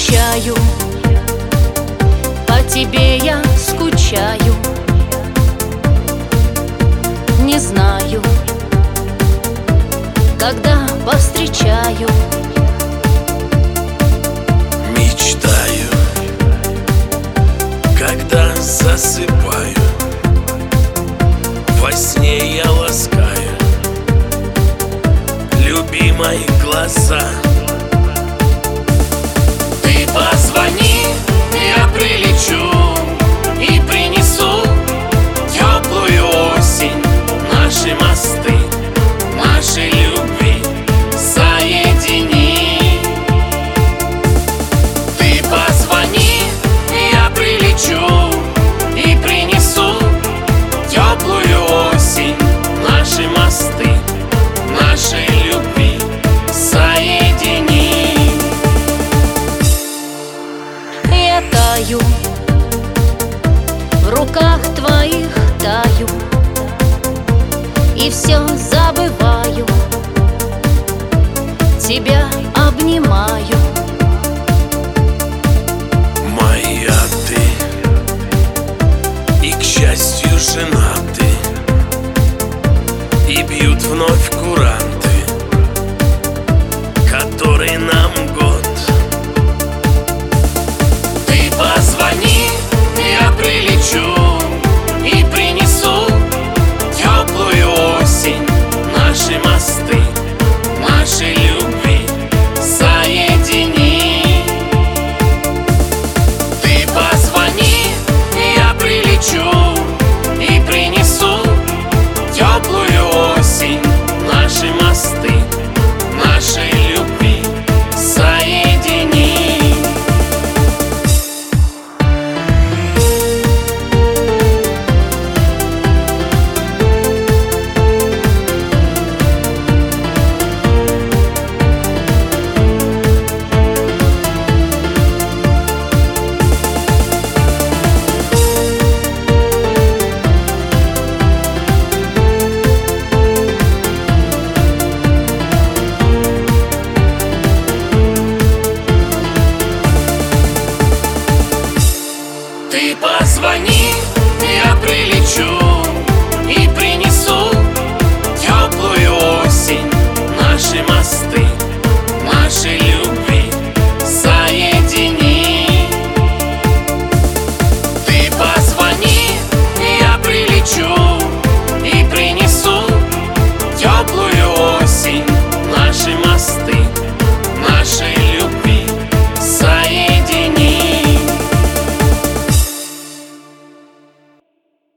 встречаю, по тебе я скучаю. Не знаю, когда повстречаю. Мечтаю, когда засыпаю, во сне я ласкаю любимые глаза. Ты позвони, я прилечу и принесу теплую осень. Наши мосты, нашей любви соедини. Ты позвони, я прилечу и принесу теплую осень. Наши мосты, нашей любви соедини. Я таю, в руках твоих таю, и все забываю, тебя обнимаю. Моя ты, и, к счастью, женаты, и бьют вновь